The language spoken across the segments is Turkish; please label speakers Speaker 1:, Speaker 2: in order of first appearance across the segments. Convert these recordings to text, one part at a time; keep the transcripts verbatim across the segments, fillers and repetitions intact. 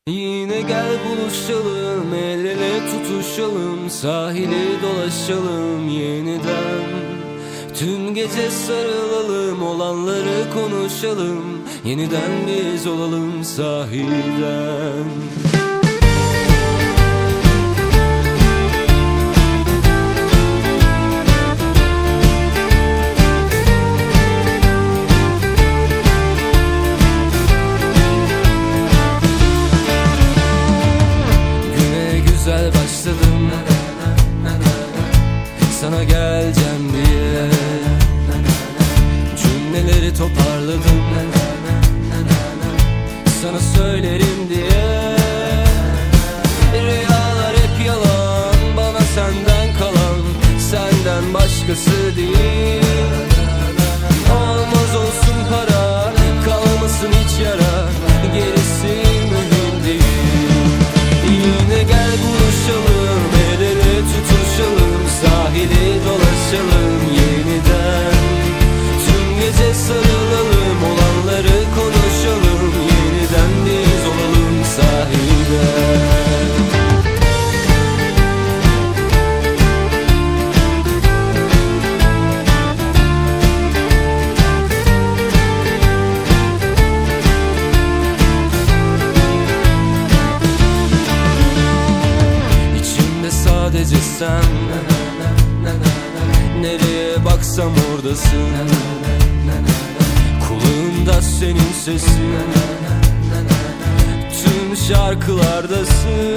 Speaker 1: Yine gel buluşalım, el ele tutuşalım, sahili dolaşalım yeniden. Tüm gece sarılalım, olanları konuşalım, yeniden biz olalım sahilden. Başladım sana geleceğim diye, cümleleri toparladım sana söylerim diye. Rüyalar hep yalan, bana senden kalan, senden başkası değil. Olmaz olsun para, kalmasın hiç yara, gerisi mühim değil. Yine gel buluşalım, el ele tutuşalım, sahili dolaşalım yeniden. Tüm gece sarılalım, olanları konuşalım, yeniden biz olalım sahilden. Sadece sen, nereye baksam oradasın. Kulağımda senin sesin, tüm şarkılardasın.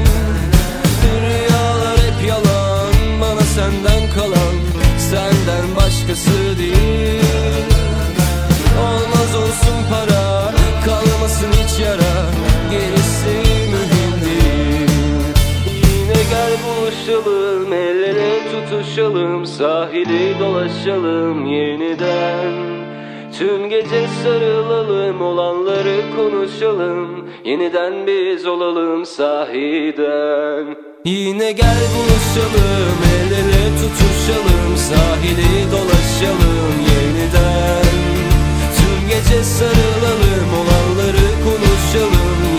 Speaker 1: Rüyalar hep yalan, bana senden kalan, senden başkası değil. Olmaz olsun para, kalmasın hiç yara, gerisi mühim değil. Gel buluşalım, el ele tutuşalım, sahili dolaşalım yeniden. Tüm gece sarılalım, olanları konuşalım, yeniden biz olalım sahiden. Yine gel buluşalım, el ele tutuşalım, sahili dolaşalım yeniden. Tüm gece sarılalım, olanları konuşalım,